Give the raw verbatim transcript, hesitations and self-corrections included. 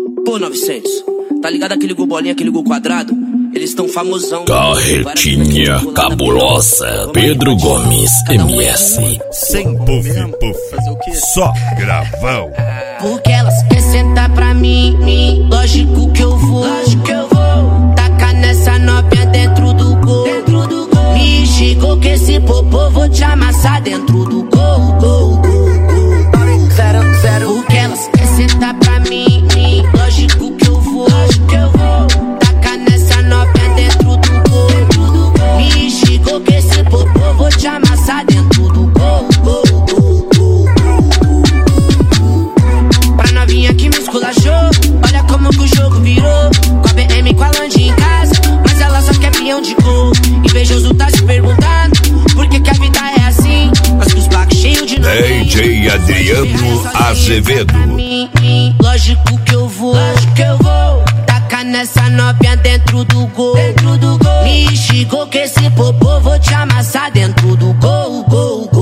Pô, novecentos, tá ligado aquele gol bolinha, aquele gol quadrado? Eles tão famosão. Carretinha cabulosa. Pedro Gomes, M S. Sem puff, puff. Só gravão. Porque elas querem sentar pra mim, mim. Lógico que eu vou, lógico que eu vou. Tacar nessa novinha dentro do gol, dentro do gol. Me chegou que esse popô vou te amassar dentro do gol, gol, gol, gol. Zero, zero. Porque elas querem sentar pra mim, mim. Lógico que eu vou, lógico que eu vou. Tacar nessa novinha dentro do gol, dentro do gol. Me chegou que esse popô vou te amassar dentro do gol, gol, gol, gol. Pra novinha que me esculachou, olha como que o jogo virou. Com a B M, com a Land em casa, mas ela só quer peão de gol. Invejoso tá se perguntando por que que a vida é assim, mas com os blacks cheios de nome. D J Adriano Azevedo. Lógico que eu vou, lógico que eu vou. Tacar nessa novinha dentro do gol, dentro do gol. Me chegou que esse popô vou te amassar dentro do gol, gol, gol.